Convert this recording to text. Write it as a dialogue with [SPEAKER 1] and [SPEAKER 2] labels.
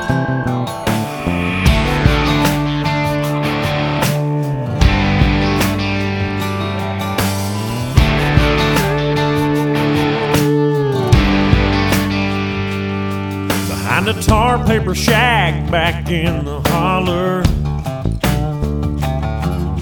[SPEAKER 1] Behind a tar paper shack back in the holler,